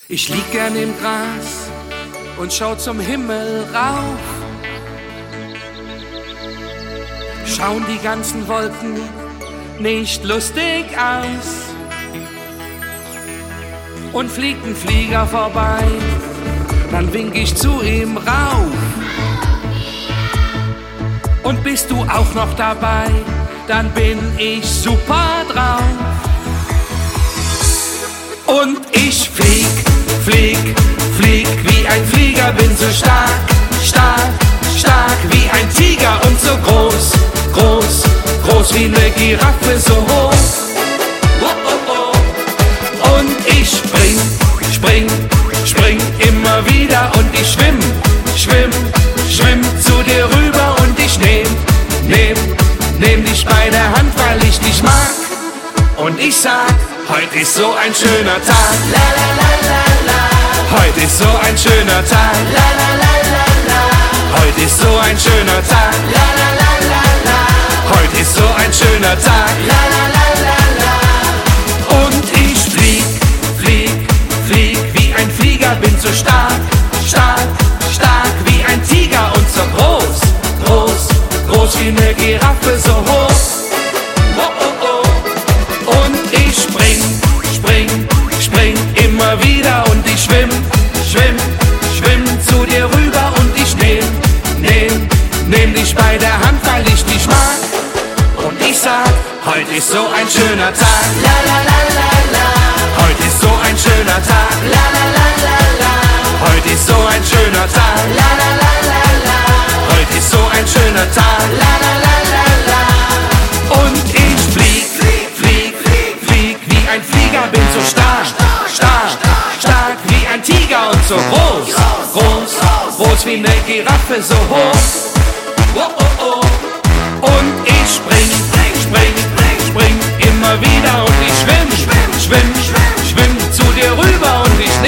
Ich lieg gern im Gras und schau zum Himmel rauf. Schauen die ganzen Wolken nicht lustig aus. Und fliegt ein Flieger vorbei, dann wink ich zu ihm rauf. Und bist du auch noch dabei, dann bin ich super drauf. Und ich flieg, flieg, flieg wie ein Flieger, bin so stark, stark, stark wie ein Tiger und so groß, groß, groß wie eine Giraffe, so hoch. Oh, oh, oh. Und ich spring, spring, spring immer wieder und ich schwimm, schwimm, schwimm zu dir rüber und ich nehm dich bei der Hand, weil ich dich mag. Und ich sag, heute ist so ein schöner Tag, la la la la la. Heute ist so ein schöner Tag, la la la la la. Heute ist so ein schöner Tag, la la la la la. Heute ist so ein schöner Tag, la la la la la. Und ich flieg, flieg, flieg wie ein Flieger, bin so stark, stark, stark wie ein Tiger und so groß, groß, groß wie eine Giraffe, so hoch. Oh, oh, oh. Und ich spring, spring, spring immer wieder und ich schwimm, schwimm, schwimm zu dir rüber und ich nehm dich bei der Hand, weil ich dich mag. Und ich sag, heute ist so ein schöner Tag, la la la la la. Heute ist so ein schöner Tag, la la la la la. Heute ist so ein schöner Tag, la la la la la. Heute ist so ein schöner Tag, la la la la la. Und ich flieg, flieg, flieg wie ein Flieger, bin so stark, stark, stark wie ein Tiger und so groß, groß, groß wie eine Giraffe, so hoch. Oh, oh, oh. Und ich spring, spring, spring immer wieder und ich schwimm, schwimm, schwimm zu dir rüber und ich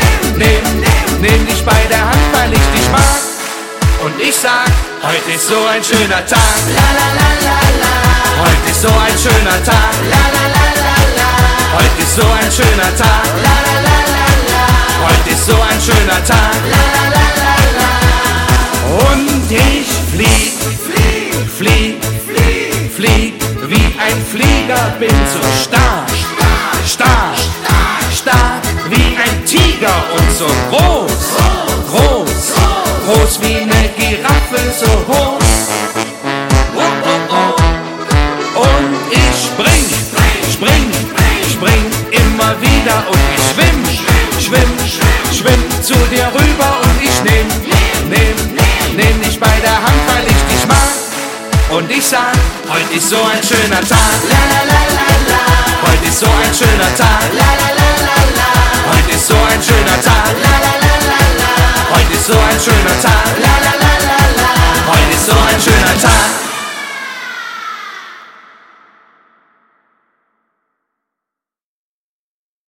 nehm dich bei der Hand, weil ich dich mag. Und ich sag, heute ist so ein schöner Tag, la la la la la. Heute ist so ein schöner Tag, la la la la la. Heute ist so ein schöner Tag, la la la la la. Heute ist so ein schöner Tag, la la la la la. Und ich flieg, flieg, flieg, flieg wie ein Flieger, bin so stark, stark, stark wie ein Tiger und so groß, groß, groß wie eine Giraffe, so hoch. Oh, oh, oh. Und ich spring, spring, spring immer wieder und ich schwimm, schwimm, schwimm zu dir rüber und ich nehm dich bei der Hand, weil ich dich mag. Und ich sag, heute ist so ein schöner Tag, la la la la la. Heute ist so ein schöner Tag, la la la.